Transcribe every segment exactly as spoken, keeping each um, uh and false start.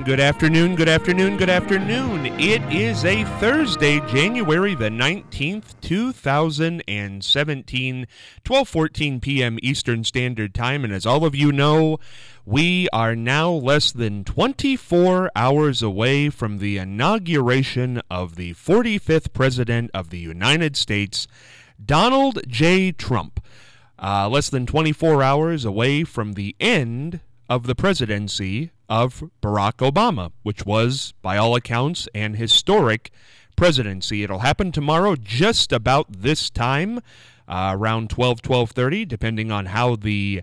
Good afternoon, good afternoon, good afternoon. It is a Thursday, January the nineteenth, two thousand seventeen, twelve fourteen p.m. Eastern Standard Time. And as all of you know, we are now less than twenty-four hours away from the inauguration of the forty-fifth President of the United States, Donald J. Trump. Uh, less than twenty-four hours away from the end of the presidency of Barack Obama, which was, by all accounts, an historic presidency. It'll happen tomorrow just about this time, uh, around twelve, twelve thirty, depending on how the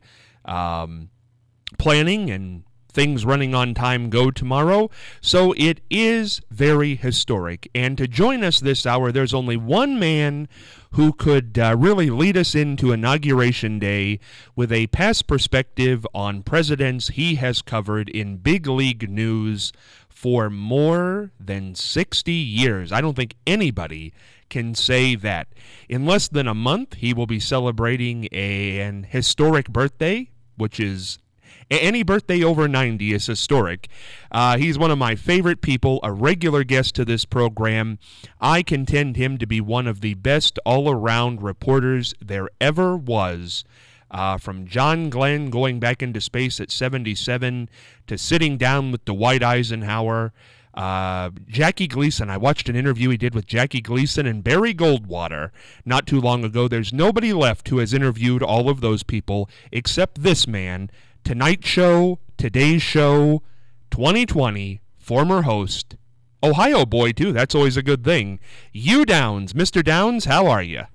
um, planning and things running on time go tomorrow. So it is very historic. And to join us this hour, there's only one man who could uh, really lead us into Inauguration Day with a past perspective on presidents he has covered in big league news for more than sixty years. I don't think anybody can say that. In less than a month, he will be celebrating a, an historic birthday, which is any birthday over ninety is historic. Uh, he's one of my favorite people, a regular guest to this program. I contend him to be one of the best all-around reporters there ever was. Uh, from John Glenn going back into space at seventy-seven to sitting down with Dwight Eisenhower. Uh, Jackie Gleason, I watched an interview he did with Jackie Gleason and Barry Goldwater not too long ago. There's nobody left who has interviewed all of those people except this man. Tonight Show, Today's Show, twenty twenty, former host, Ohio boy too, that's always a good thing. Hugh Downs. Mister Downs, how are you?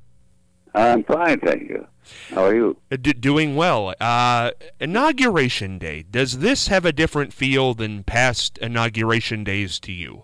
I'm fine, thank you. How are you? D- doing well. Uh, Inauguration Day, does this have a different feel than past Inauguration Days to you?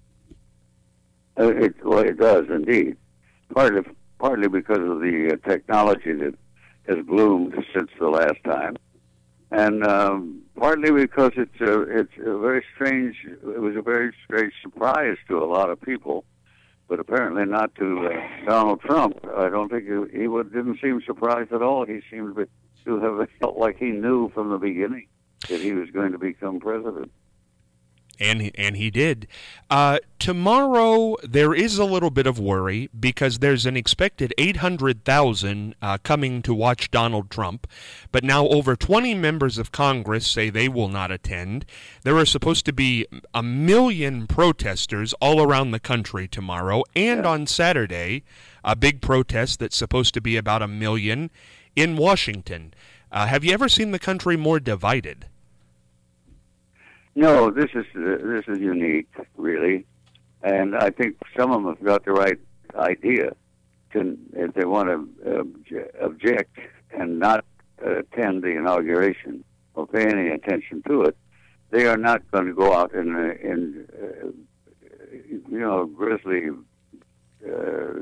Uh, it, well, it does indeed. Partly, partly because of the uh, technology that has bloomed since the last time. And um, partly because it's a, it's a very strange, it was a very strange surprise to a lot of people, but apparently not to uh, Donald Trump. I don't think he, he would, didn't seem surprised at all. He seemed to have felt like he knew from the beginning that he was going to become president. And he, and he did. Uh, tomorrow, there is a little bit of worry because there's an expected eight hundred thousand uh, coming to watch Donald Trump. But now over twenty members of Congress say they will not attend. There are supposed to be a million protesters all around the country tomorrow. And yeah. on Saturday, a big protest that's supposed to be about a million in Washington. Uh, have you ever seen the country more divided? No, this is uh, this is unique, really, and I think some of them have got the right idea. To, if they want to obje- object and not uh, attend the inauguration or pay any attention to it, they are not going to go out in uh, in uh, you know grisly uh,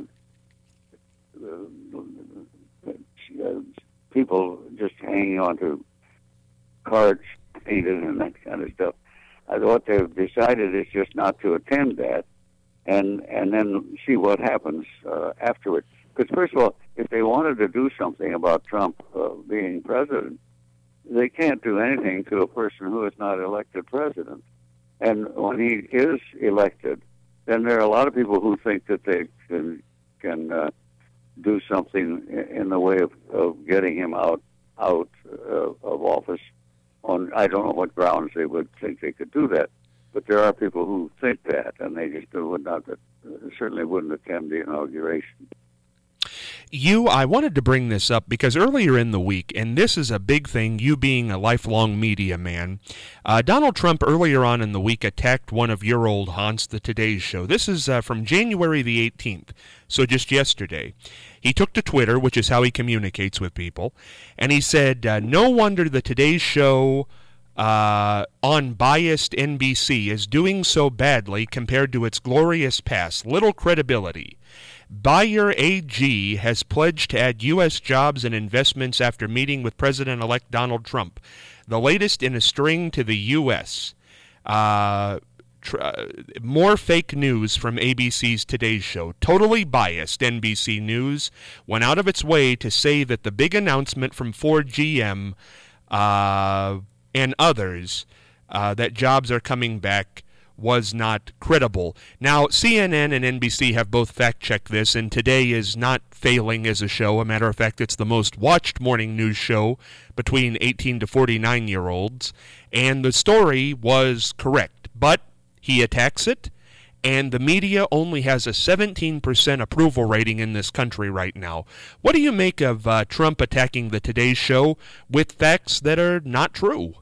uh, people just hanging on to cards painted and that kind of stuff. Uh, what they've decided is just not to attend that, and and then see what happens uh, afterwards. Because first of all, if they wanted to do something about Trump uh, being president, they can't do anything to a person who is not elected president. And when he is elected, then there are a lot of people who think that they can can uh, do something in the way of, of getting him out out uh, of office. On I don't know what grounds they would think they could do that, but there are people who think that, and they just would not, uh, certainly wouldn't attend the inauguration. You, I wanted to bring this up because earlier in the week, and this is a big thing, you being a lifelong media man, uh, Donald Trump earlier on in the week attacked one of your old haunts, the Today Show. This is uh, from January the eighteenth, so just yesterday. He took to Twitter, which is how he communicates with people, and he said, uh, no wonder the Today Show uh, on biased N B C is doing so badly compared to its glorious past. Little credibility. Bayer A G has pledged to add U S jobs and investments after meeting with President-elect Donald Trump, the latest in a string to the U S Uh, tr- uh, more fake news from A B C's Today Show. Totally biased N B C News went out of its way to say that the big announcement from Ford G M uh, and others uh, that jobs are coming back was not credible. Now, C N N and N B C have both fact-checked this, and Today is not failing as a show. A matter of fact, it's the most watched morning news show between eighteen to forty-nine-year-olds, and the story was correct. But he attacks it, and the media only has a seventeen percent approval rating in this country right now. What do you make of uh, Trump attacking the Today Show with facts that are not true?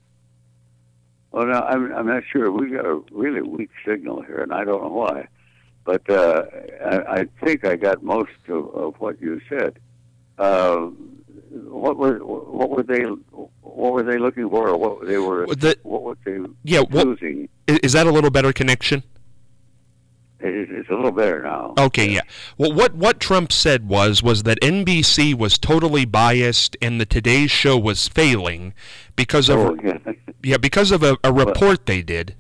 Well, no, I'm, I'm not sure. We've got a really weak signal here, and I don't know why. But uh, I, I think I got most of, of what you said. Uh, what were what were they what were they looking for, or what they were the, what were they yeah, choosing? What, is that a little better connection? It's a little better now. Okay, yeah. Well, what what Trump said was was that N B C was totally biased and the Today Show was failing because of oh, yeah. yeah because of a, a report they did.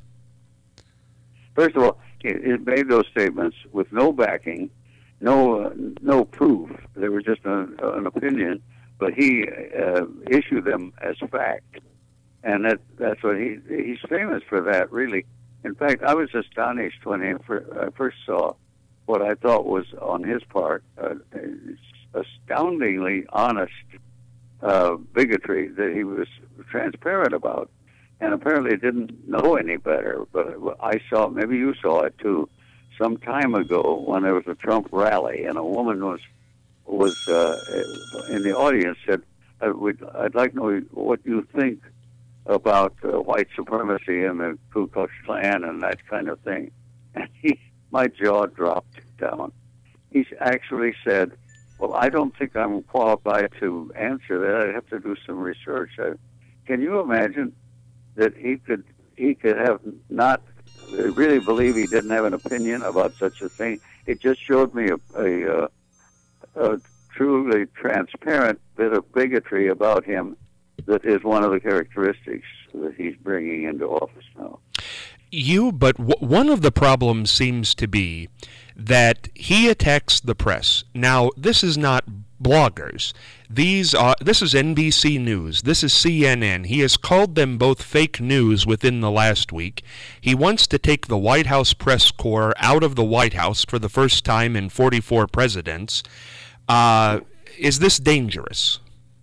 First of all, it, it made those statements with no backing, no uh, no proof. They were just an, an opinion, but he uh, issued them as fact, and that that's what he he's famous for that, really. In fact, I was astonished when I first saw what I thought was, on his part, uh, astoundingly honest uh, bigotry that he was transparent about, and apparently didn't know any better. But I saw, maybe you saw it too, some time ago when there was a Trump rally, and a woman was was uh, in the audience said, I would, "I'd like to know what you think about uh, white supremacy and the Ku Klux Klan and that kind of thing." And he, my jaw dropped down. He actually said, "Well, I don't think I'm qualified to answer that. I'd have to do some research." I, can you imagine that he could he could have not really believe he didn't have an opinion about such a thing? It just showed me a, a, a, a truly transparent bit of bigotry about him that is one of the characteristics that he's bringing into office now. You, but w- one of the problems seems to be that he attacks the press. Now, this is not bloggers. These are this is N B C News. This is C N N. He has called them both fake news within the last week. He wants to take the White House press corps out of the White House for the first time in forty-four presidents. Uh, is this dangerous?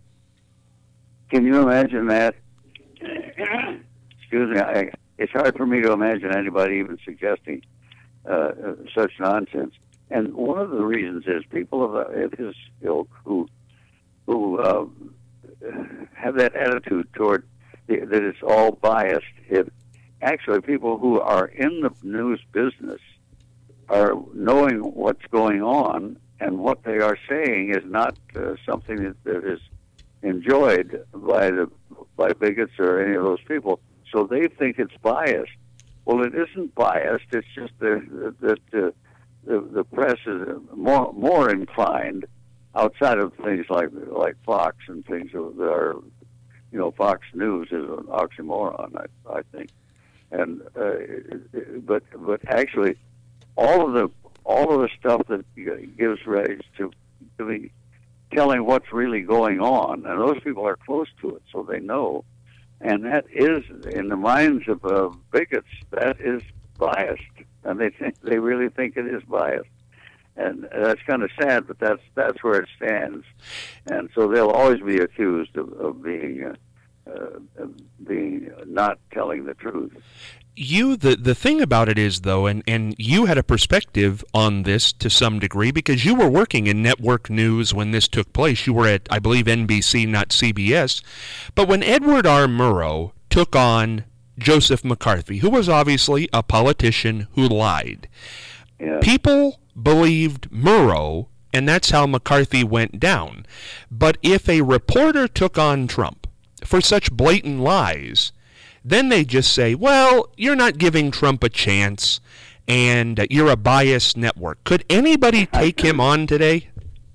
Can you imagine that? Excuse me. I, it's hard for me to imagine anybody even suggesting uh, such nonsense. And one of the reasons is people of, of his ilk who who uh, have that attitude toward the, that it's all biased. If actually people who are in the news business are knowing what's going on, and what they are saying is not uh, something that, that is enjoyed by the by bigots or any of those people, so they think it's biased. Well, it isn't biased. It's just that the, the, the, the press is more more inclined, outside of things like like Fox and things that are, you know, Fox News is an oxymoron, I, I think, and uh, but but actually, all of the all of the stuff that gives rise to to the telling what's really going on, and those people are close to it, so they know. And that is, in the minds of uh, bigots, that is biased, and they think they really think it is biased, and that's kind of sad. But that's that's where it stands, and so they'll always be accused of, of being uh, uh, being not telling the truth. You, the, the thing about it is, though, and, and you had a perspective on this to some degree because you were working in network news when this took place. You were at, I believe, N B C, not C B S. But when Edward R. Murrow took on Joseph McCarthy, who was obviously a politician who lied, yeah. people believed Murrow, and that's how McCarthy went down. But if a reporter took on Trump for such blatant lies, then they just say, well, you're not giving Trump a chance, and uh, you're a biased network. Could anybody take him on today?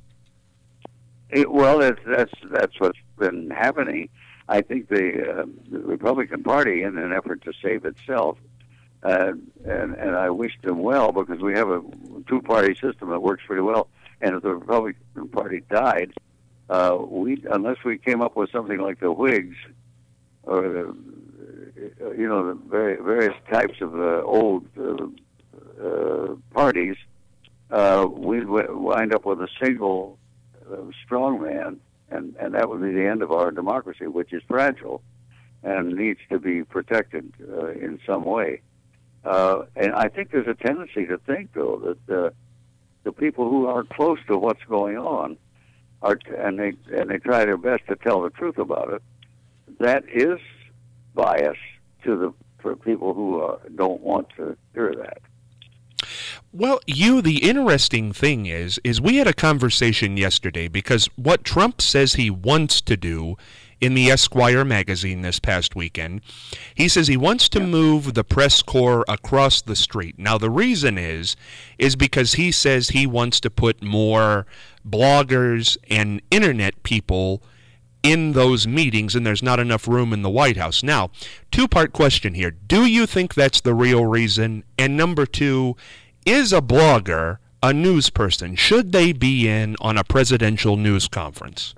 It, well, it's, that's that's what's been happening. I think the, uh, the Republican Party, in an effort to save itself, uh, and, and I wish them well, because we have a two-party system that works pretty well, and if the Republican Party died, uh, we unless we came up with something like the Whigs, or the you know, the very, various types of uh, old uh, uh, parties, uh, we'd w- wind up with a single uh, strong man, and, and that would be the end of our democracy, which is fragile and needs to be protected uh, in some way. Uh, and I think there's a tendency to think, though, that uh, the people who are close to what's going on are, t- and they and they try their best to tell the truth about it. That is bias to the for people who uh, don't want to hear that. Well, you, the interesting thing is, is we had a conversation yesterday because what Trump says he wants to do in the Esquire magazine this past weekend, he says he wants to move the press corps across the street. Now, the reason is, is because he says he wants to put more bloggers and internet people in those meetings, and there's not enough room in the White House. Now, two-part question here. Do you think that's the real reason? And number two, is a blogger a news person? Should they be in on a presidential news conference?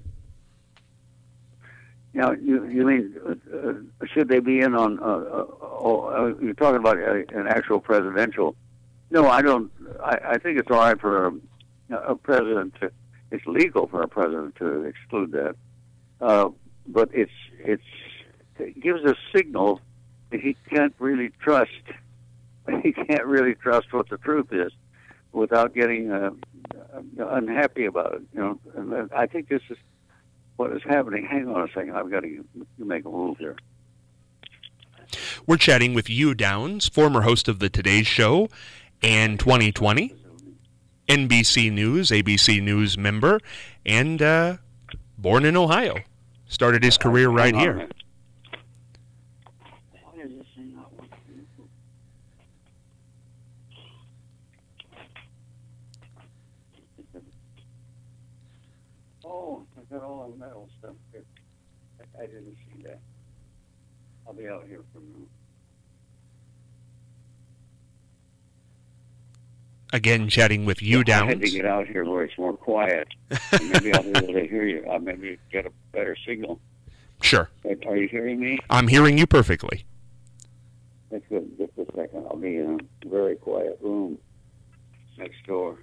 Now, you, you mean, uh, should they be in on, uh, uh, oh, uh, you're talking about a, an actual presidential? No, I don't, I, I think it's all right for a, a president to, it's legal for a president to exclude that. Uh, but it's, it's, it gives a signal that he can't really trust, he can't really trust what the truth is without getting uh, unhappy about it. You know, and I think this is what is happening. Hang on a second. I've got to make a move here. We're chatting with Hugh Downs, former host of the Today Show and twenty twenty, N B C News, A B C News member, and uh, born in Ohio. Started his career right here. Why is this thing not working? Oh, I got all the metal stuff here. I, I didn't see that. I'll be out here for a minute. Again, chatting with Hugh Downs. I had to get out here where it's more quiet. Maybe I'll be able to hear you. I'll maybe get a better signal. Sure. Are you hearing me? I'm hearing you perfectly. That's good. Just a second. I'll be in a very quiet room next door.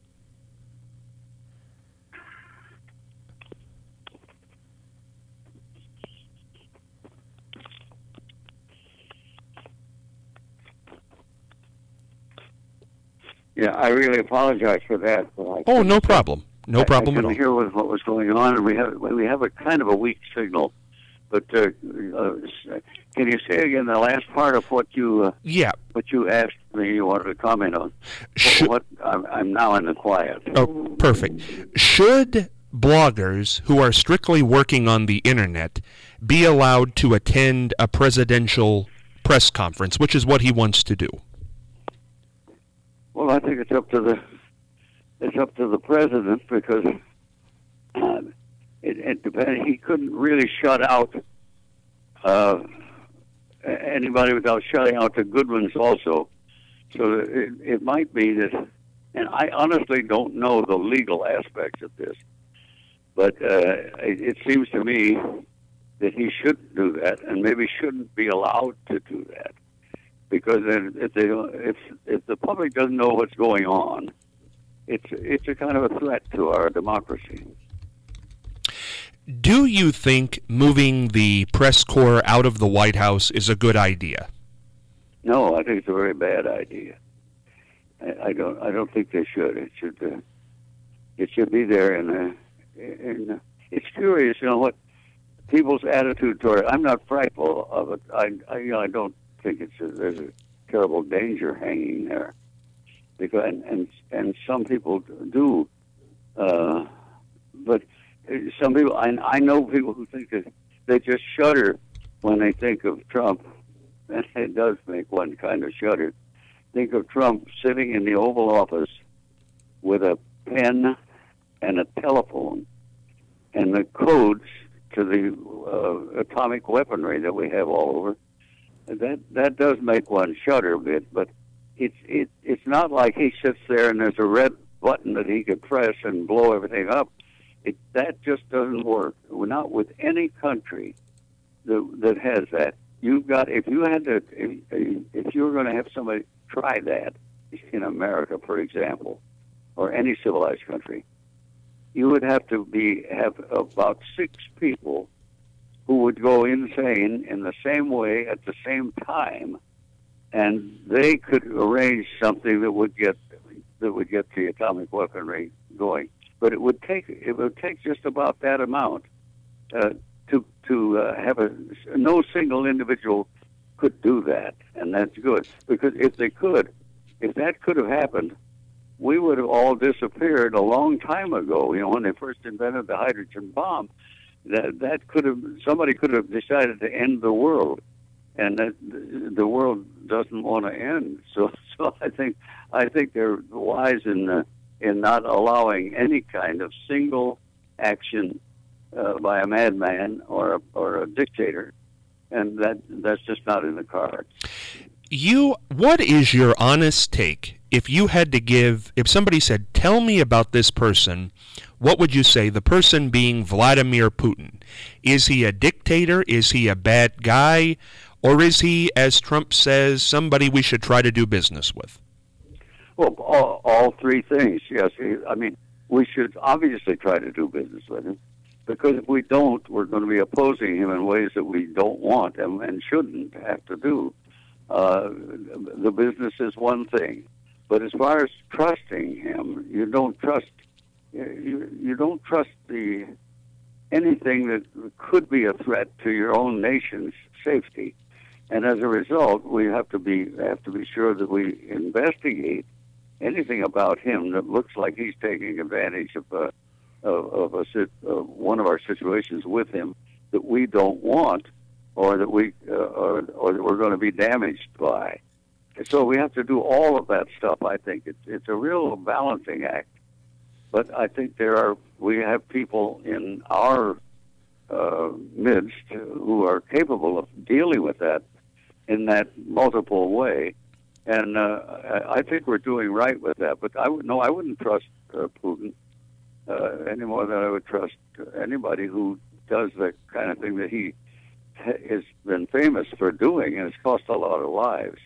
Yeah, I really apologize for that. But I oh, no problem. No problem I, I at all. couldn't hear what, what was going on, and we have we have a kind of a weak signal. But uh, uh, can you say again the last part of what you uh, yeah what you asked me you wanted to comment on? Should, what, what I'm, I'm now in the quiet. Oh, perfect. Should bloggers who are strictly working on the internet be allowed to attend a presidential press conference, which is what he wants to do? Well, I think it's up to the it's up to the president because uh, it, it depends. He couldn't really shut out uh, anybody without shutting out the good ones also. So it, it might be that, and I honestly don't know the legal aspects of this, but uh, it, it seems to me that he shouldn't do that, and maybe shouldn't be allowed to do that. Because if they if if the public doesn't know what's going on, it's it's a kind of a threat to our democracy. Do you think moving the press corps out of the White House is a good idea? No, I think it's a very bad idea. I, I don't I don't think they should. It should uh, it should be there, and uh, and uh, it's curious, you know, what people's attitude toward it. I'm not frightful of it. I I, you know, I don't. think it's a, there's a terrible danger hanging there, because and and, and some people do, uh, but some people I I know people who think that they just shudder when they think of Trump, and it does make one kind of shudder. Think of Trump sitting in the Oval Office with a pen and a telephone and the codes to the uh, atomic weaponry that we have all over. That that does make one shudder a bit, but it's it it's not like he sits there and there's a red button that he could press and blow everything up. It that just doesn't work. We're not with any country that that has that. you've got, if you had to, if, if you were going to have somebody try that in America, for example, or any civilized country, you would have to be have about six people who would go insane in the same way at the same time, and they could arrange something that would get that would get the atomic weaponry going. But it would take it would take just about that amount uh, to to uh, have a no single individual could do that, and that's good, because if they could, if that could have happened, we would have all disappeared a long time ago. You know, when they first invented the hydrogen bomb, that that could have somebody could have decided to end the world, and that the world doesn't want to end. So, so I think I think they're wise in uh, in not allowing any kind of single action uh, by a madman or a, or a dictator, and that that's just not in the cards. You, what is your honest take? If you had to give, if somebody said, tell me about this person, what would you say? The person being Vladimir Putin. Is he a dictator? Is he a bad guy? Or is he, as Trump says, somebody we should try to do business with? Well, all, all three things, yes. I mean, we should obviously try to do business with him, because if we don't, we're going to be opposing him in ways that we don't want and, and shouldn't have to do. Uh, the business is one thing, but as far as trusting him, you don't trust you, you don't trust the anything that could be a threat to your own nation's safety, and as a result, we have to be have to be sure that we investigate anything about him that looks like he's taking advantage of a, of, of a of one of our situations with him that we don't want, or that we uh, or, or that we're going to be damaged by. So we have to do all of that stuff. I think it's it's a real balancing act. But I think there are we have people in our uh, midst who are capable of dealing with that in that multiple way, and uh, I think we're doing right with that. But I would no, I wouldn't trust uh, Putin uh, any more than I would trust anybody who does the kind of thing that he has been famous for doing, and it's cost a lot of lives.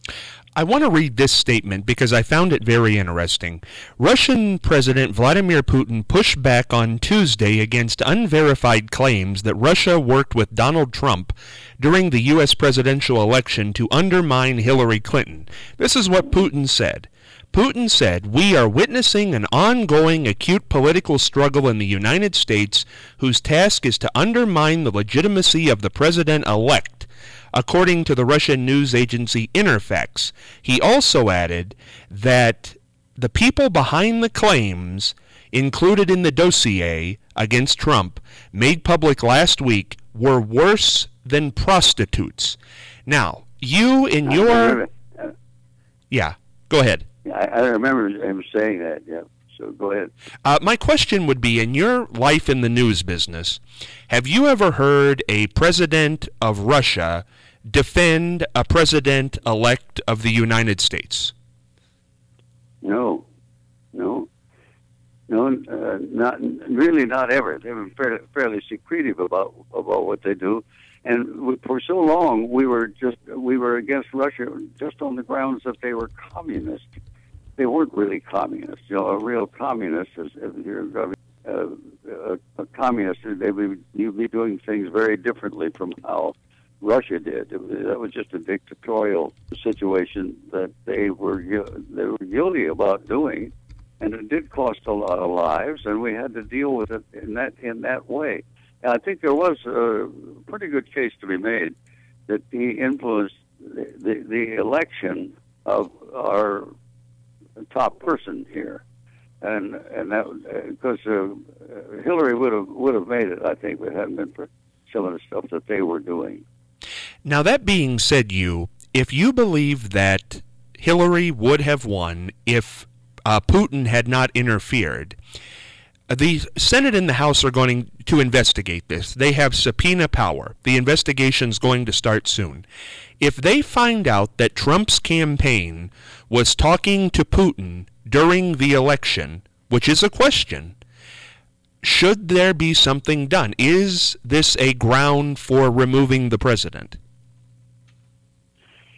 I want to read this statement because I found it very interesting. Russian President Vladimir Putin pushed back on Tuesday against unverified claims that Russia worked with Donald Trump during the U S presidential election to undermine Hillary Clinton. This is what Putin said. Putin said, "We are witnessing an ongoing acute political struggle in the United States whose task is to undermine the legitimacy of the president-elect," according to the Russian news agency Interfax. He also added that the people behind the claims included in the dossier against Trump made public last week were worse than prostitutes. Now, you in your... Yeah, go ahead. I, I remember him saying that, yeah. So go ahead. Uh, my question would be, in your life in the news business, have you ever heard a president of Russia defend a president-elect of the United States? No, no, no, uh, not really, not ever. They've been fairly, fairly secretive about about what they do, and for so long we were just we were against Russia just on the grounds that they were communist. They weren't really communists. You know, a real communist is if you're uh, a, a communist. They would you'd be doing things very differently from how Russia did. That was just a dictatorial situation that they were they were guilty about doing, and it did cost a lot of lives, and we had to deal with it in that in that way. And I think there was a pretty good case to be made that he influenced the the, the election of our top person here, and and that because uh, Hillary would have would have made it, I think, if it hadn't been for some of the stuff that they were doing. Now, that being said, you, if you believe that Hillary would have won if uh, Putin had not interfered, the Senate and the House are going to investigate this. They have subpoena power. The investigation's going to start soon. If they find out that Trump's campaign was talking to Putin during the election, which is a question, should there be something done? Is this a ground for removing the president?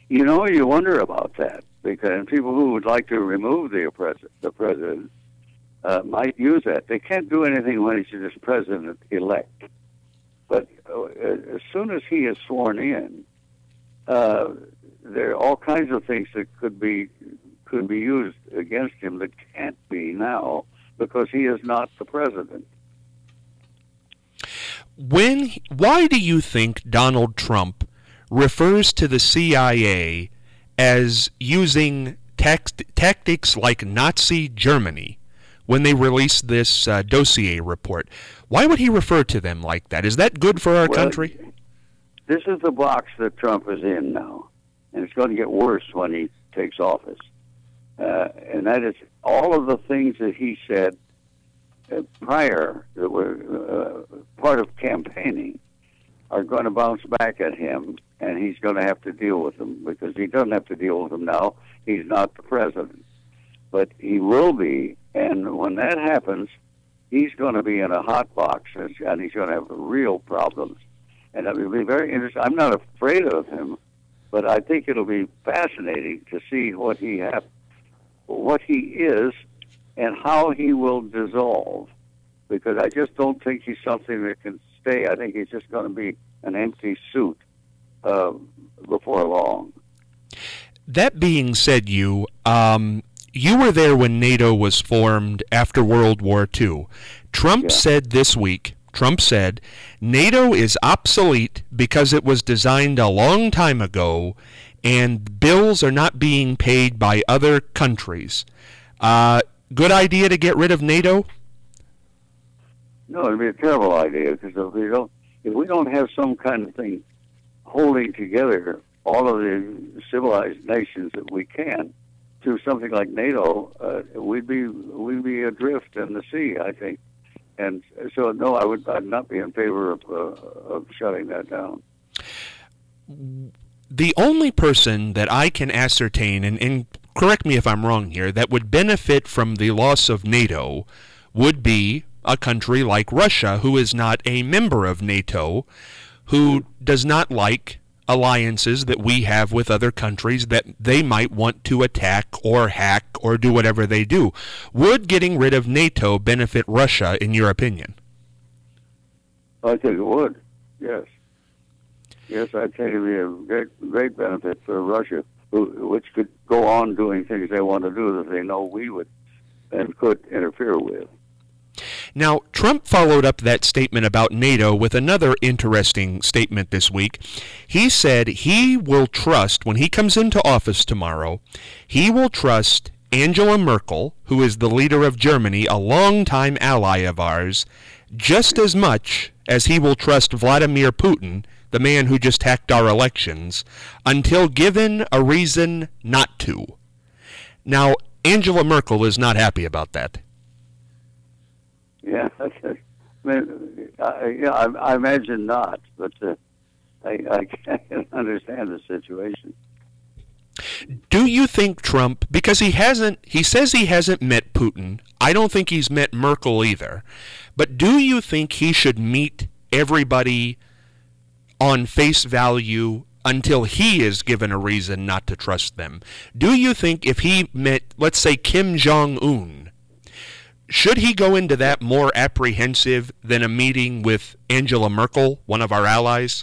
You know, you wonder about that, because people who would like to remove the president, the president uh, might use that. They can't do anything when he's just president-elect. But uh, as soon as he is sworn in, uh, there are all kinds of things that could be could be used against him that can't be now because he is not the president. When, why do you think Donald Trump refers to the C I A as using tact- tactics like Nazi Germany when they released this uh, dossier report? Why would he refer to them like that? Is that good for our well, country? This is the box that Trump is in now, and it's going to get worse when he takes office. Uh, and that is all of the things that he said uh, prior that were uh, part of campaigning are going to bounce back at him, and he's going to have to deal with them because he doesn't have to deal with them now. He's not the president. But he will be, and when that happens, he's going to be in a hot box, and he's going to have real problems. And it'll be very interesting. I'm not afraid of him, but I think it'll be fascinating to see what he have, what he is, and how he will dissolve. Because I just don't think he's something that can stay. I think he's just going to be an empty suit uh, before long. That being said, you um, you were there when NATO was formed after World War Two. Trump yeah. said this week. Trump said, NATO is obsolete because it was designed a long time ago and bills are not being paid by other countries. Uh, good idea to get rid of NATO? No, it'd be a terrible idea because if we don't, if we don't have some kind of thing holding together all of the civilized nations that we can through something like NATO, uh, we'd be we'd be adrift in the sea, I think. And so, no, I would I'd not be in favor of, uh, of shutting that down. The only person that I can ascertain, and, and correct me if I'm wrong here, that would benefit from the loss of NATO would be a country like Russia, who is not a member of NATO, who does not like alliances that we have with other countries that they might want to attack or hack or do whatever they do. Would getting rid of NATO benefit Russia, in your opinion? I think it would, yes. Yes, I think it would be a great, great benefit for Russia, who, which could go on doing things they want to do that they know we would and could interfere with. Now, Trump followed up that statement about NATO with another interesting statement this week. He said he will trust, when he comes into office tomorrow, he will trust Angela Merkel, who is the leader of Germany, a longtime ally of ours, just as much as he will trust Vladimir Putin, the man who just hacked our elections, until given a reason not to. Now, Angela Merkel is not happy about that. Yeah, I, mean, I, yeah, I, I imagine not, but uh, I, I can't understand the situation. Do you think Trump, because he hasn't, he says he hasn't met Putin, I don't think he's met Merkel either, but do you think he should meet everybody on face value until he is given a reason not to trust them? Do you think if he met, let's say, Kim Jong-un, should he go into that more apprehensive than a meeting with Angela Merkel, one of our allies?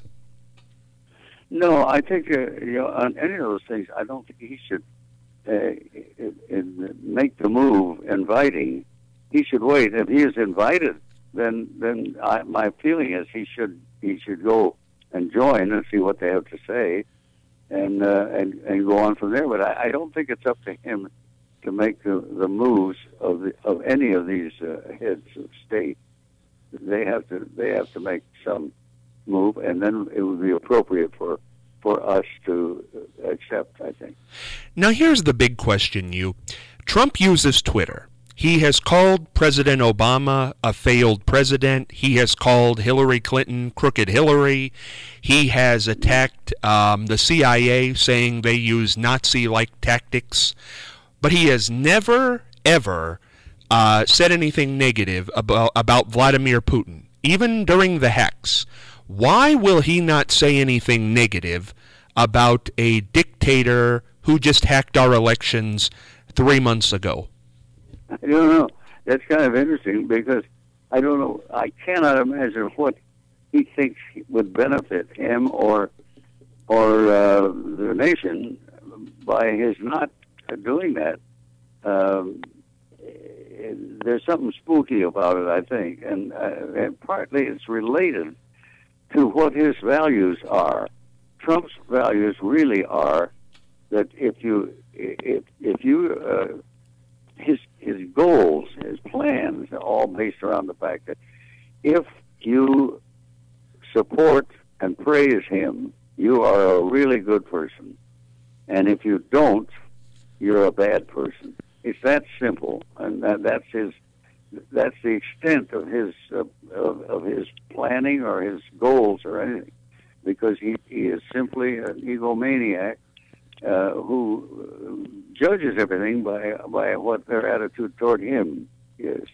No, I think uh, you know, on any of those things, I don't think he should uh, it, it make the move inviting. He should wait. If he is invited, then then I, my feeling is he should he should go and join and see what they have to say, and uh, and and go on from there. But I, I don't think it's up to him to make the, the moves of the, of any of these uh, heads of state. They have to they have to make some move, and then it would be appropriate for for us to accept, I think. Now here's the big question, you. Trump uses Twitter. He has called President Obama a failed president. He has called Hillary Clinton Crooked Hillary. He has attacked um, the C I A, saying they use Nazi-like tactics. But he has never, ever uh, said anything negative about, about Vladimir Putin, even during the hacks. Why will he not say anything negative about a dictator who just hacked our elections three months ago? I don't know. That's kind of interesting because I don't know. I cannot imagine what he thinks would benefit him or or uh, the nation by his not doing that. Um, there's something spooky about it, I think, and, uh, and partly it's related to what his values are. Trump's values really are that if you if if you uh, his his goals, his plans are all based around the fact that if you support and praise him, you are a really good person, and if you don't, you're a bad person. It's that simple, and that, that's his. That's the extent of his uh, of, of his planning or his goals or anything, because he, he is simply an egomaniac uh, who judges everything by by what their attitude toward him is.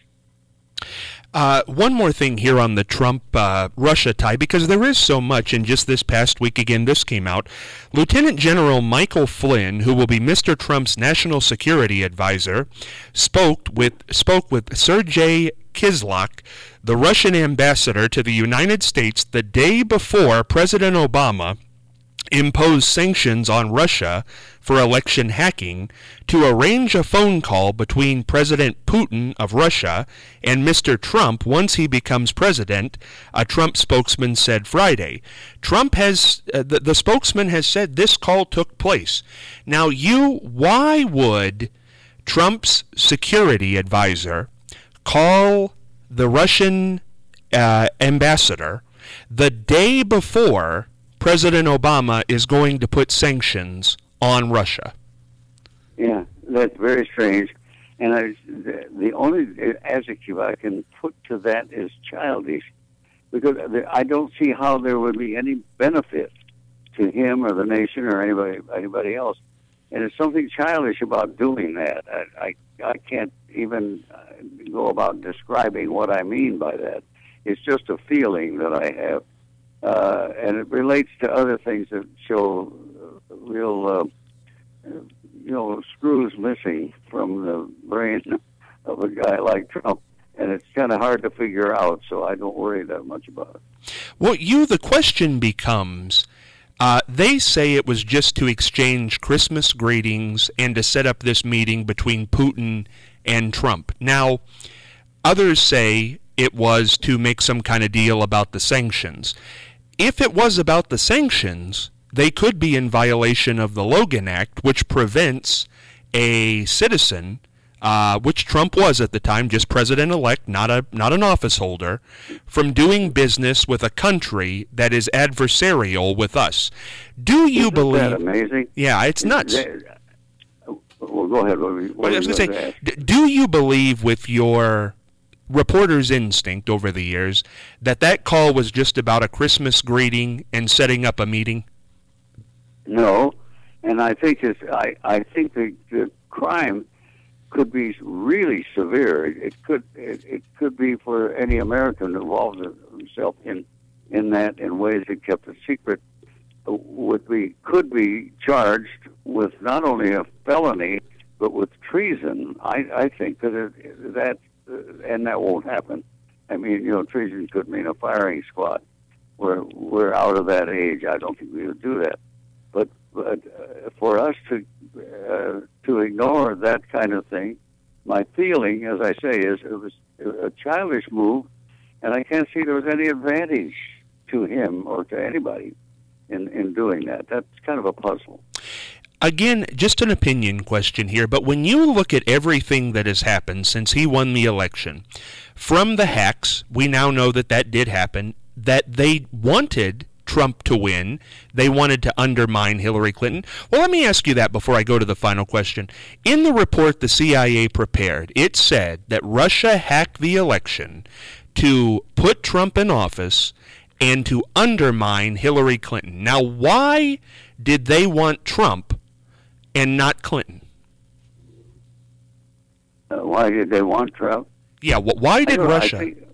Uh, one more thing here on the Trump-Russia uh, tie, because there is so much, and just this past week, again, this came out. Lieutenant General Michael Flynn, who will be Mister Trump's national security advisor, spoke with spoke with Sergei Kislyak, the Russian ambassador to the United States, the day before President Obama imposed sanctions on Russia for election hacking to arrange a phone call between President Putin of Russia and Mister Trump once he becomes president, a Trump spokesman said Friday. Trump has, uh, the, the spokesman has said this call took place. Now, you, why would Trump's security advisor call the Russian uh, ambassador the day before President Obama is going to put sanctions on Russia? Yeah, that's very strange. And I, the, the only adjective I can put to that is childish, because I don't see how there would be any benefit to him or the nation or anybody anybody else. And there's something childish about doing that. I, I, I can't even go about describing what I mean by that. It's just a feeling that I have. Uh, and it relates to other things that show uh, real, uh, you know, screws missing from the brain of a guy like Trump. And it's kind of hard to figure out, so I don't worry that much about it. Well, you, the question becomes, uh, they say it was just to exchange Christmas greetings and to set up this meeting between Putin and Trump. Now, others say it was to make some kind of deal about the sanctions. If it was about the sanctions, they could be in violation of the Logan Act, which prevents a citizen, uh, which Trump was at the time, just president-elect, not a not an office holder, from doing business with a country that is adversarial with us. Do you Isn't believe? that amazing? Yeah, it's nuts. Well, go ahead. What were you, what I was were you going to say, d- do you believe with your reporter's instinct over the years that that call was just about a Christmas greeting and setting up a meeting? No, and I think it's, I I think the, the crime could be really severe. It, it could it, it could be for any American who involves himself in in that in ways that kept it secret. Would be could be charged with not only a felony but with treason. I I think that it, that. And that won't happen. I mean, you know, treason could mean a firing squad. We're we're out of that age. I don't think we would do that. But but uh, for us to uh, to ignore that kind of thing, my feeling, as I say, is it was a childish move, and I can't see there was any advantage to him or to anybody in in doing that. That's kind of a puzzle. Again, just an opinion question here, but when you look at everything that has happened since he won the election, from the hacks, we now know that that did happen, that they wanted Trump to win, they wanted to undermine Hillary Clinton. Well, let me ask you that before I go to the final question. In the report the C I A prepared, it said that Russia hacked the election to put Trump in office and to undermine Hillary Clinton. Now, why did they want Trump and not Clinton? Uh, why did they want Trump? Yeah, wh- why did I Russia? I think,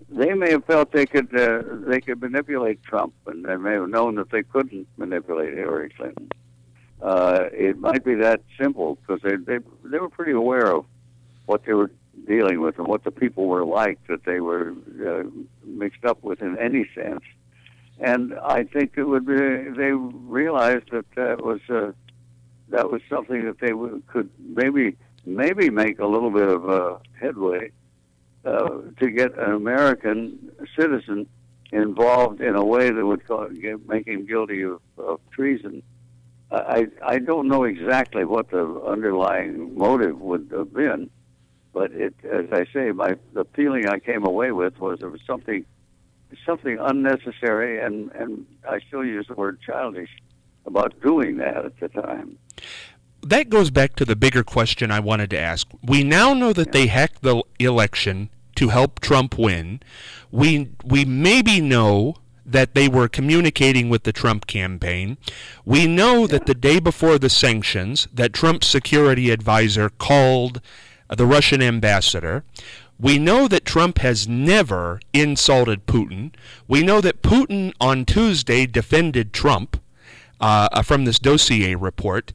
they may have felt they could uh, they could manipulate Trump, and they may have known that they couldn't manipulate Hillary Clinton. Uh, it might be that simple because they, they they were pretty aware of what they were dealing with and what the people were like that they were uh, mixed up with in any sense. And I think it would be they realized that that was uh, that was something that they would, could maybe maybe make a little bit of uh, headway uh, to get an American citizen involved in a way that would call, get, make him guilty of, of treason. I I don't know exactly what the underlying motive would have been, but it, as I say, my the feeling I came away with was there was something something unnecessary, and, and I still use the word childish about doing that at the time. That goes back to the bigger question I wanted to ask. We now know that yeah. they hacked the election to help Trump win. We we maybe know that they were communicating with the Trump campaign. We know yeah. that the day before the sanctions, that Trump's security advisor called the Russian ambassador. We know that Trump has never insulted Putin. We know that Putin on Tuesday defended Trump uh, from this dossier report.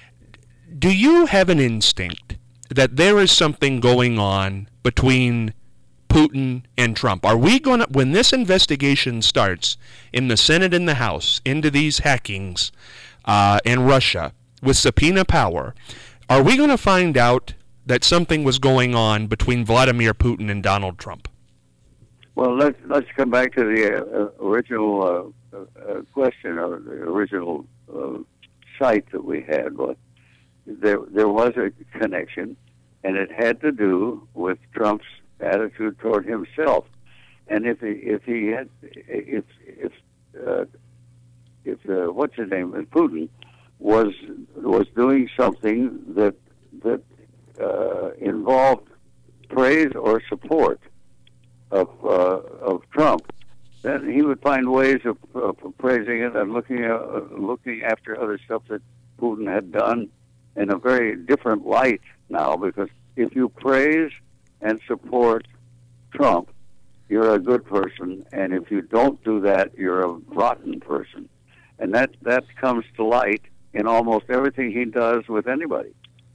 Do you have an instinct that there is something going on between Putin and Trump? Are we going to, when this investigation starts in the Senate and the House into these hackings uh, in Russia with subpoena power, are we going to find out that something was going on between Vladimir Putin and Donald Trump? Well, let's let's come back to the uh, original uh, uh, question or the original uh, site that we had. But there there was a connection, and it had to do with Trump's attitude toward himself. And if he if he had if if uh, if uh, what's his name Putin was was doing something that that Uh, involved praise or support of uh, of Trump, then he would find ways of, of praising it and looking at, uh, looking after other stuff that Putin had done in a very different light now. Because if you praise and support Trump, you're a good person, and if you don't do that, you're a rotten person, and that that comes to light in almost everything he does with anybody.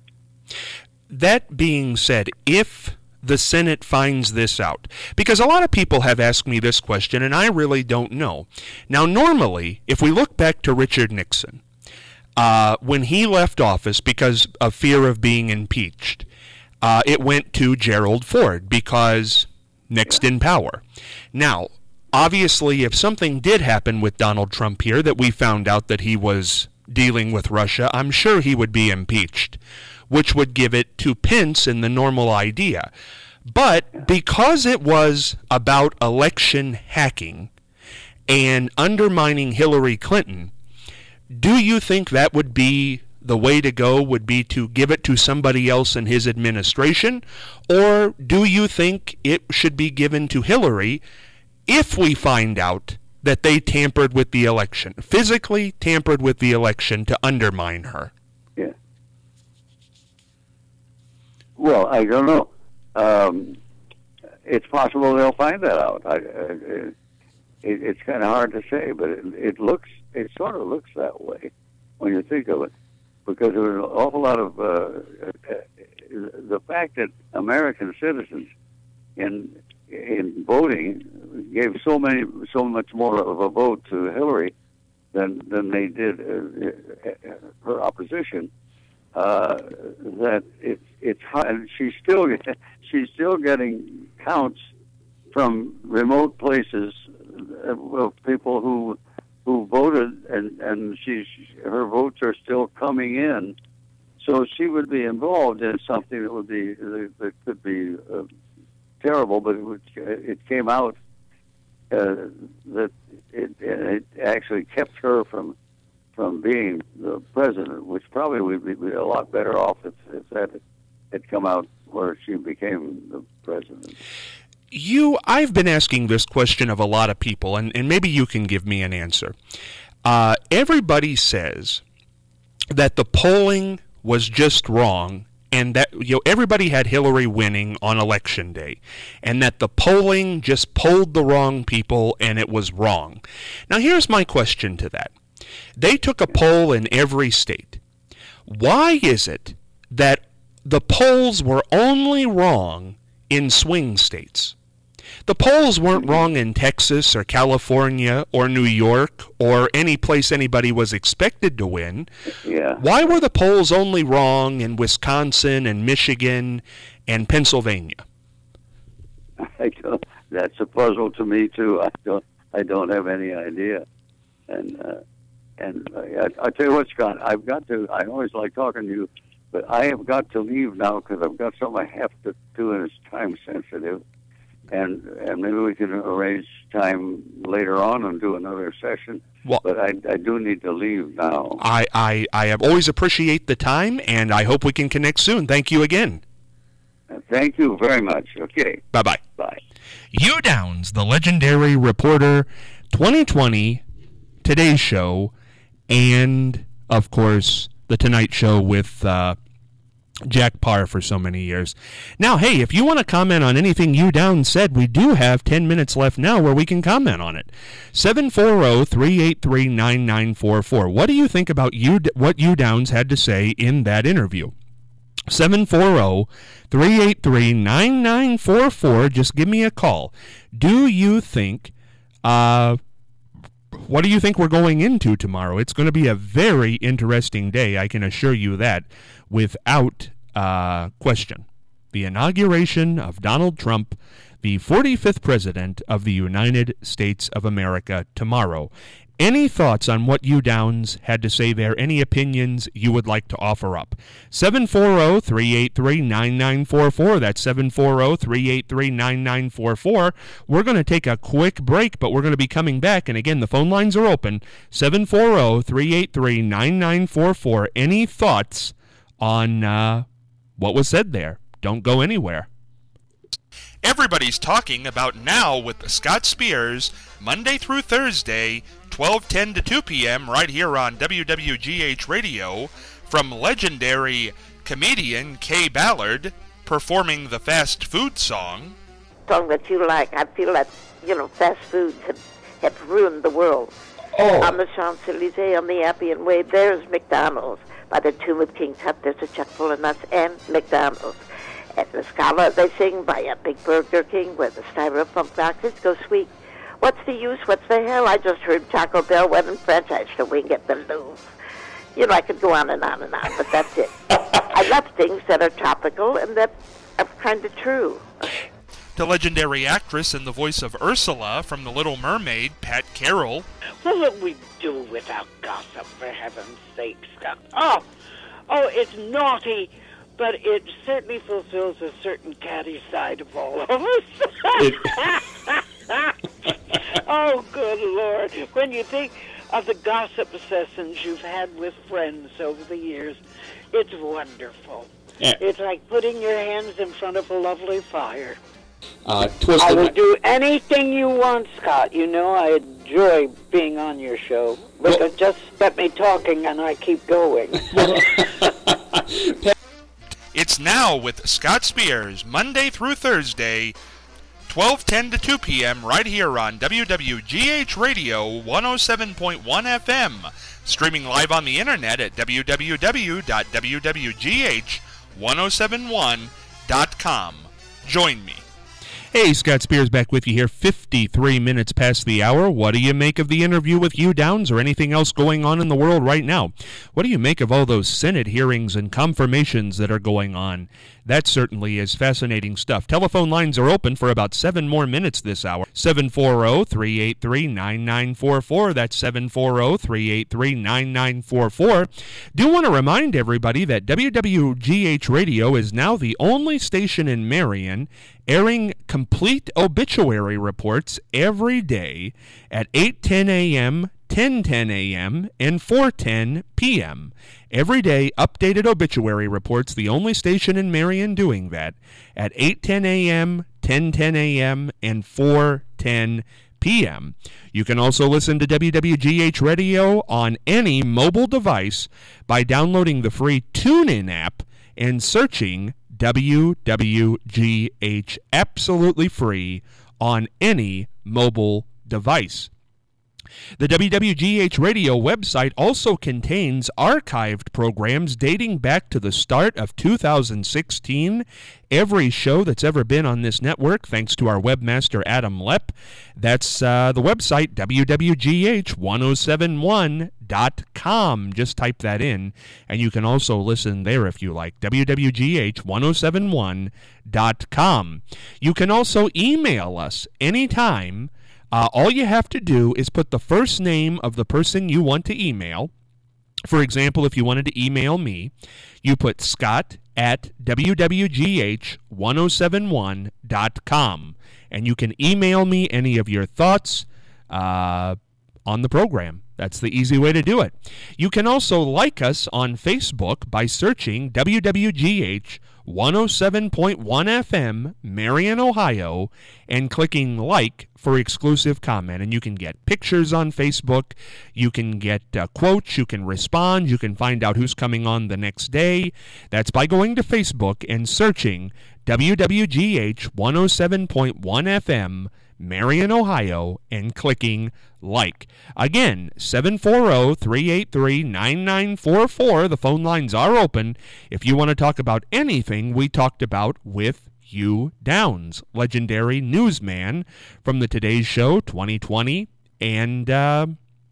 That being said, if the Senate finds this out, because a lot of people have asked me this question, and I really don't know. Now, normally, if we look back to Richard Nixon, uh, when he left office because of fear of being impeached, uh, it went to Gerald Ford because next in power. Now, obviously, if something did happen with Donald Trump here, that we found out that he was dealing with Russia, I'm sure he would be impeached, which would give it to Pence in the normal idea. But because it was about election hacking and undermining Hillary Clinton, do you think that would be the way to go, would be to give it to somebody else in his administration? Or do you think it should be given to Hillary if we find out that they tampered with the election, physically tampered with the election to undermine her? Yeah. Well, I don't know. Um, it's possible they'll find that out. I, uh, it, it's kind of hard to say, but it, it looks, it sort of looks that way when you think of it, because there was an awful lot of uh, uh, the fact that American citizens in in voting gave so many, so much more of a vote to Hillary than than they did uh, her opposition. Uh, that it's it's and she's still she's still getting counts from remote places of people who who voted, and and she's her votes are still coming in, so she would be involved in something that would be that could be uh, terrible, but it, would, it came out uh, that it, it actually kept her from. from being the president, which probably would be a lot better off if, if that had come out where she became the president. You, I've been asking this question of a lot of people, and, and maybe you can give me an answer. Uh, everybody says that the polling was just wrong and that you know everybody had Hillary winning on election day, and that the polling just polled the wrong people and it was wrong. Now here's my question to that. They took a poll in every state. Why is it that the polls were only wrong in swing states? The polls weren't wrong in Texas or California or New York or any place anybody was expected to win. Yeah. Why were the polls only wrong in Wisconsin and Michigan and Pennsylvania? I don't, that's a puzzle to me too. I don't. I don't have any idea. And uh, and uh, I, I tell you what, Scott. I've got to. I always like talking to you, but I have got to leave now because I've got something I have to do, and it's time sensitive. And and maybe we can arrange time later on and do another session. Well, but I, I do need to leave now. I, I, I have always appreciate the time, and I hope we can connect soon. Thank you again. Uh, thank you very much. Okay. Bye-bye. Bye. Hugh Downs, the legendary reporter, twenty twenty, Today's Show, and, of course, The Tonight Show with uh, Jack Parr for so many years. Now, hey, if you want to comment on anything Hugh Downs said, we do have ten minutes left now where we can comment on it. seven four zero, three eight three, nine nine four four. What do you think about Hugh, what Hugh Downs had to say in that interview? seven four zero, three eight three, nine nine four four. Just give me a call. Do you think, uh, what do you think we're going into tomorrow? It's going to be a very interesting day, I can assure you that, without uh, question. The inauguration of Donald Trump, the forty-fifth President of the United States of America, tomorrow. Any thoughts on what Hugh Downs had to say there? Any opinions you would like to offer up? seven four zero, three eight three, nine nine four four. That's seven four zero, three eight three, nine nine four four. We're going to take a quick break, but we're going to be coming back. And again, the phone lines are open. seven four zero, three eight three, nine nine four four. Any thoughts on uh, what was said there? Don't go anywhere. Everybody's talking about Now with Scott Spears, Monday through Thursday, twelve ten to two p.m. right here on W W G H Radio, from legendary comedian Kay Ballard performing the fast food song. Song that you like. I feel that, you know, fast foods have, have ruined the world. Oh. On the Champs-Elysees, on the Appian Way, there's McDonald's. By the tomb of King Tut, there's a chuck full of nuts and McDonald's. At La Scala, they sing by a big Burger King where the styrofoam boxes go sweet. What's the use? What's the hell? I just heard Taco Bell went in French. I should wing at the Louvre. You know, I could go on and on and on, but that's it. I love things that are topical and that are kind of true. The legendary actress and the voice of Ursula from The Little Mermaid, Pat Carroll. What would we do without gossip, for heaven's sake, Scott? Oh, oh, it's naughty, but it certainly fulfills a certain catty side of all of us. Oh, good Lord. When you think of the gossip sessions you've had with friends over the years, it's wonderful. Yeah. It's like putting your hands in front of a lovely fire. Uh, I will do anything you want, Scott. You know I enjoy being on your show. But well, just let me talking and I keep going. It's Now with Scott Spears, Monday through Thursday, twelve ten to two p.m. right here on W W G H Radio one oh seven point one F M. Streaming live on the internet at w w w dot w w g h one oh seven one dot com. Join me. Hey, Scott Spears back with you here, fifty-three minutes past the hour. What do you make of the interview with Hugh Downs or anything else going on in the world right now? What do you make of all those Senate hearings and confirmations that are going on? That certainly is fascinating stuff. Telephone lines are open for about seven more minutes this hour. seven four zero, three eight three, nine nine four four. That's seven four zero, three eight three, nine nine four four. Do want to remind everybody that W W G H Radio is now the only station in Marion airing complete obituary reports every day at eight ten a.m., ten ten a.m., and four ten p.m. Every day, updated obituary reports, the only station in Marion doing that, at eight ten a.m., ten ten a.m., and four ten p.m. You can also listen to W W G H Radio on any mobile device by downloading the free TuneIn app and searching W W G H absolutely free on any mobile device. The W W G H radio website also contains archived programs dating back to the start of two thousand sixteen. Every show that's ever been on this network, thanks to our webmaster Adam Lepp. That's uh, the website, W W G H ten seventy-one dot com. Just type that in, and you can also listen there if you like, W W G H ten seventy-one dot com. You can also email us anytime. Uh, all you have to do is put the first name of the person you want to email. For example, if you wanted to email me, you put Scott at W W G H ten seventy-one dot com, and you can email me any of your thoughts uh, on the program. That's the easy way to do it. You can also like us on Facebook by searching W W G H one oh seven point one F M, Marion, Ohio, and clicking like for exclusive comment. And you can get pictures on Facebook, you can get uh, quotes, you can respond, you can find out who's coming on the next day. That's by going to Facebook and searching W W G H one oh seven point one F M, Marion, Ohio, and clicking like. Again, seven four zero, three eight three, nine nine four four. The phone lines are open if you want to talk about anything we talked about with Hugh Downs, legendary newsman from the Today Show twenty twenty and uh,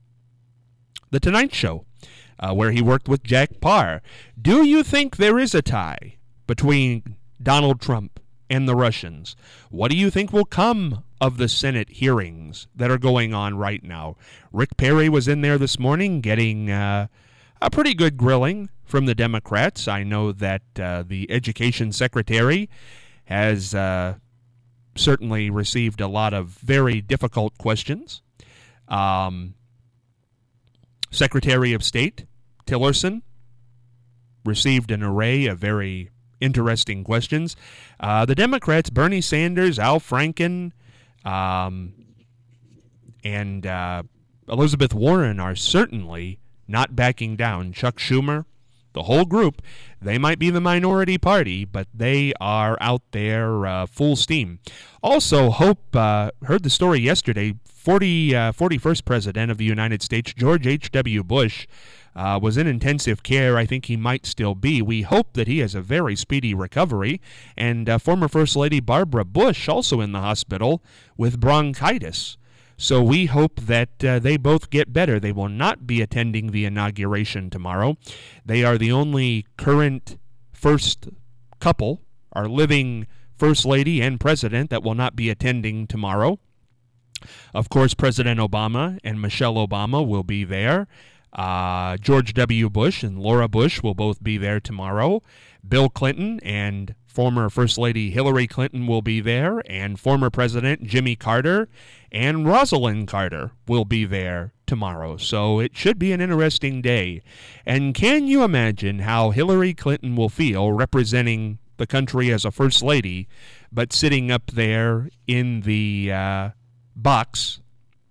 The Tonight Show, uh, where he worked with Jack Paar. Do you think there is a tie between Donald Trump and the Russians? What do you think will come of the Senate hearings that are going on right now? Rick Perry was in there this morning getting uh, a pretty good grilling from the Democrats. I know that uh, the Education Secretary has uh, certainly received a lot of very difficult questions. Um, Secretary of State Tillerson received an array of very interesting questions. Uh, the Democrats, Bernie Sanders, Al Franken, um, and uh, Elizabeth Warren are certainly not backing down. Chuck Schumer, the whole group, they might be the minority party, but they are out there uh, full steam. Also, Hope uh, heard the story yesterday. forty, uh, forty-first President of the United States, George H W. Bush, Uh, was in intensive care. I think he might still be. We hope that he has a very speedy recovery. And uh, former First Lady Barbara Bush also in the hospital with bronchitis. So we hope that uh, they both get better. They will not be attending the inauguration tomorrow. They are the only current first couple, our living First Lady and President, that will not be attending tomorrow. Of course, President Obama and Michelle Obama will be there. Uh, George W. Bush and Laura Bush will both be there tomorrow. Bill Clinton and former First Lady Hillary Clinton will be there, and former President Jimmy Carter and Rosalind Carter will be there tomorrow. So it should be an interesting day. And can you imagine how Hillary Clinton will feel representing the country as a First Lady, but sitting up there in the uh, box,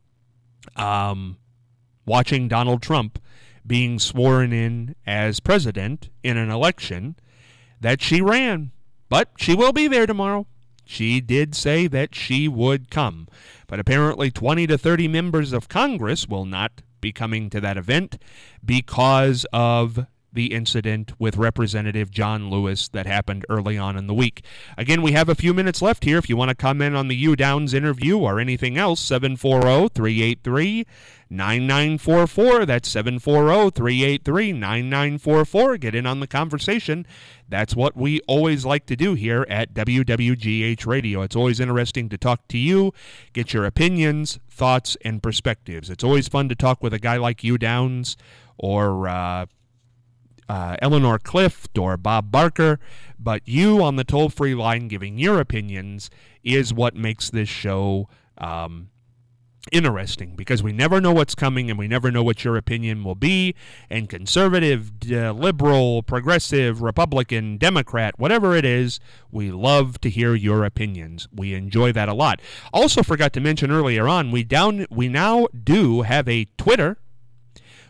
um, watching Donald Trump being sworn in as president in an election that she ran. But she will be there tomorrow. She did say that she would come. But apparently twenty to thirty members of Congress will not be coming to that event because of the incident with Representative John Lewis that happened early on in the week. Again, we have a few minutes left here. If you want to comment on the Hugh Downs interview or anything else, seven four zero, three eight three, nine nine four four. That's seven four zero, three eight three, nine nine four four. Get in on the conversation. That's what we always like to do here at W W G H Radio. It's always interesting to talk to you, get your opinions, thoughts, and perspectives. It's always fun to talk with a guy like Hugh Downs or uh, Uh, Eleanor Clift or Bob Barker, but you on the toll-free line giving your opinions is what makes this show um, interesting, because we never know what's coming and we never know what your opinion will be. And conservative, uh, liberal, progressive, Republican, Democrat, whatever it is, we love to hear your opinions. We enjoy that a lot. Also forgot to mention earlier on, we down we now do have a Twitter.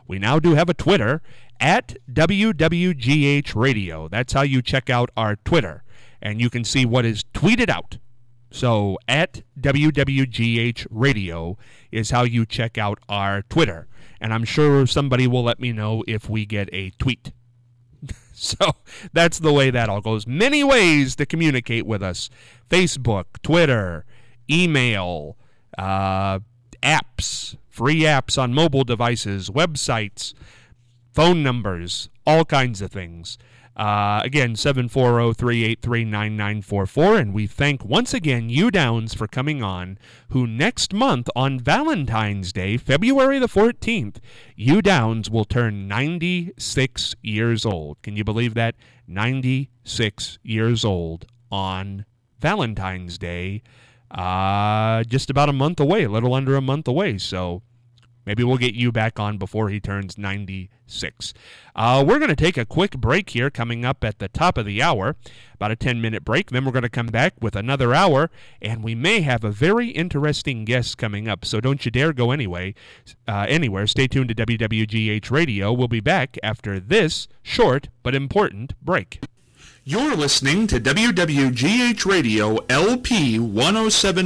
we now do have a Twitter, at W W G H Radio. That's how you check out our Twitter, and you can see what is tweeted out. So, at W W G H Radio is how you check out our Twitter. And I'm sure somebody will let me know if we get a tweet. So, that's the way that all goes. Many ways to communicate with us. Facebook, Twitter, email, uh, apps, free apps on mobile devices, websites, phone numbers, all kinds of things. Uh, again, seven four zero, three eight three, nine nine four four, and we thank once again you Downs for coming on, who next month on Valentine's Day, February the fourteenth, you Downs will turn ninety-six years old. Can you believe that? ninety-six years old on Valentine's Day, uh, just about a month away, a little under a month away, so maybe we'll get you back on before he turns ninety-six. Uh, we're going to take a quick break here coming up at the top of the hour, about a ten-minute break. Then we're going to come back with another hour, and we may have a very interesting guest coming up, so don't you dare go anyway, uh, anywhere. Stay tuned to W W G H Radio. We'll be back after this short but important break. You're listening to W W G H Radio L P one oh seven